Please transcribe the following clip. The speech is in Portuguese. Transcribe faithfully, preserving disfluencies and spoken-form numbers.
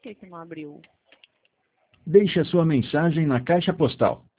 que que não abriu? Deixe a sua mensagem na caixa postal.